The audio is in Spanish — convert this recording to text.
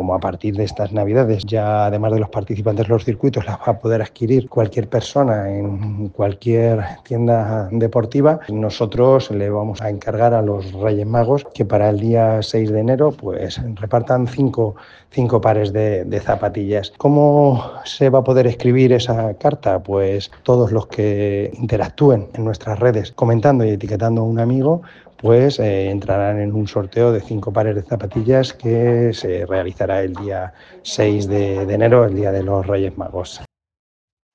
como a partir de estas Navidades ya además de los participantes de los circuitos las va a poder adquirir cualquier persona en cualquier tienda deportiva, nosotros le vamos a encargar a los Reyes Magos que para el día 6 de enero pues repartan cinco pares de zapatillas. ¿Cómo se va a poder escribir esa carta? Pues todos los que interactúen en nuestras redes comentando y etiquetando a un amigo pues entrarán en un sorteo de 5 pares de zapatillas que se realizará el día 6 de enero, el día de los Reyes Magos.